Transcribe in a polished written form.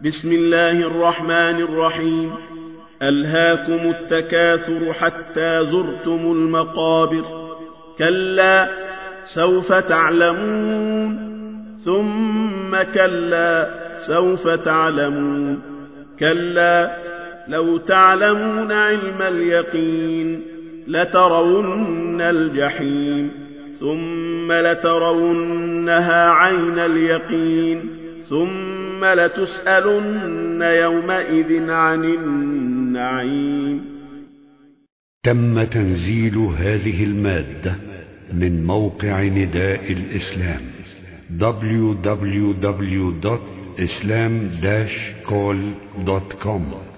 بسم الله الرحمن الرحيم. ألهاكم التكاثر حتى زرتم المقابر، كلا سوف تعلمون، ثم كلا سوف تعلمون، كلا لو تعلمون علم اليقين لترون الجحيم، ثم لترونها عين اليقين، ثم لتسألن يومئذ عن النعيم. تم تنزيل هذه المادة من موقع نداء الإسلام www.islam-call.com